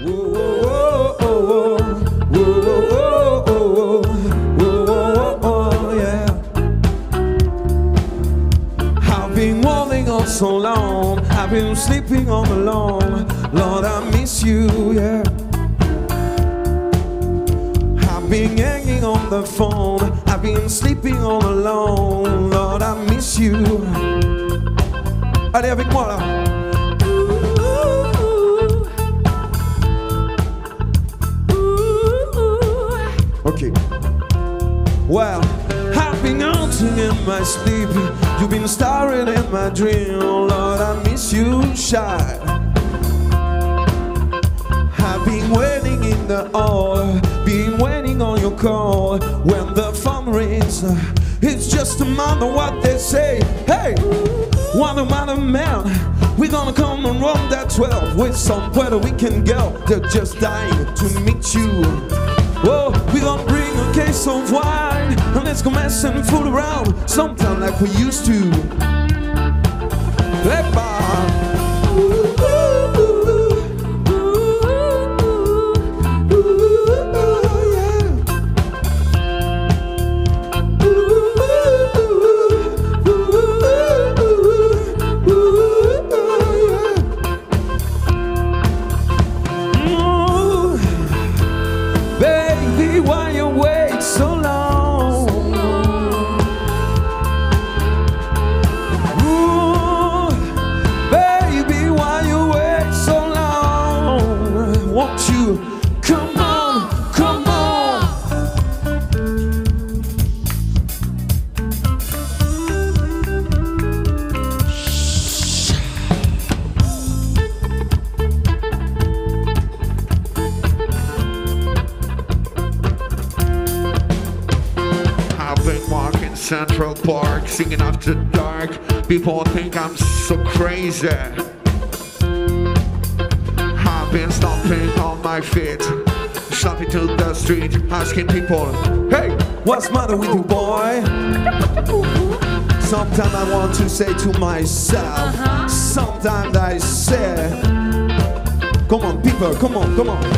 Whoa, whoa, whoa, whoa, whoa, whoa, yeah. I've been holding on so long, I've been sleeping all alone. Lord, I miss you, yeah. I've been hanging on the phone, I've been sleeping all alone. Lord, I miss you. Allez avec moi là. Okay. Well, I've been haunting in my sleep, you've been starring in my dream. Oh Lord, I miss you, shy. I've been waiting in the hall, been waiting on your call. When the phone rings, it's just a matter what they say. Hey, what a matter, man. We're gonna come and run that 12 with somewhere we can go. They're just dying to meet you. Whoa, we're gonna bring a case of wine and let's go mess and fool around sometime like we used to. Epa. Central Park, singing after dark. People think I'm so crazy. I've been stomping on my feet, stomping to the street, asking people, hey, what's the matter with you, boy? Sometimes I want to say to myself, sometimes I say, come on, people, come on, come on.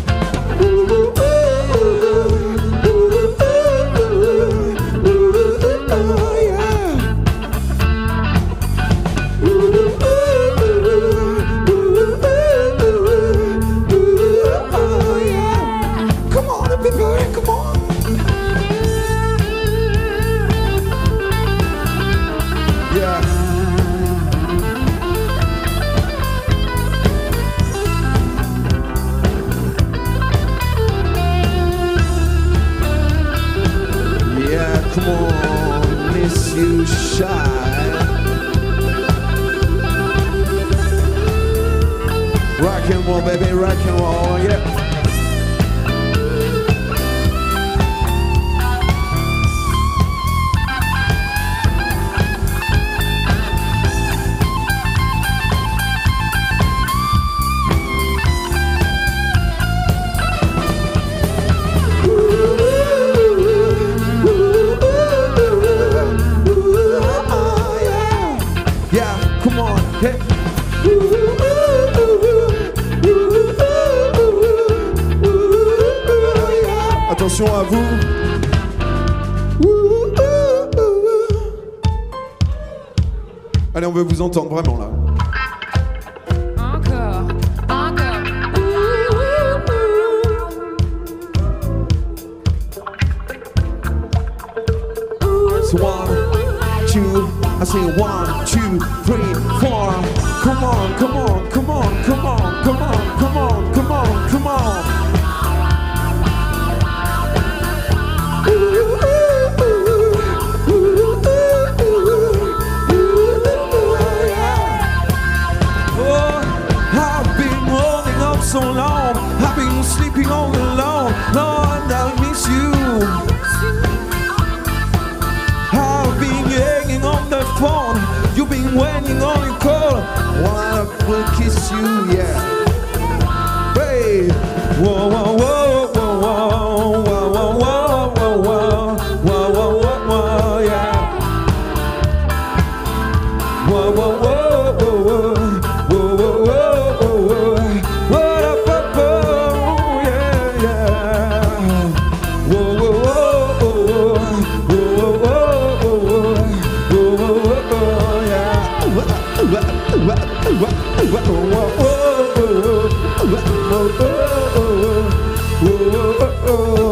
Come on, miss you, shy. Rock and roll, baby, rock and roll, yeah. Attention à vous. Allez, on veut vous entendre vraiment là. Encore, encore. So 1, 2, I say 1, 2, 3, 4. Come on, come on, come on, come on, come on, come on, come on, come on. So long, I've been sleeping all alone. Lord, I miss you. I've been hanging on the phone. You've been waiting on your call. Wanna will kiss you, yeah. Hey, whoa, whoa, whoa, whoa, whoa, whoa, whoa, whoa, whoa, whoa, whoa, whoa, whoa, yeah. Whoa, whoa, whoa, whoa, whoa, whoa, whoa, whoa, whoa. What up, up, up? oh, oh, oh.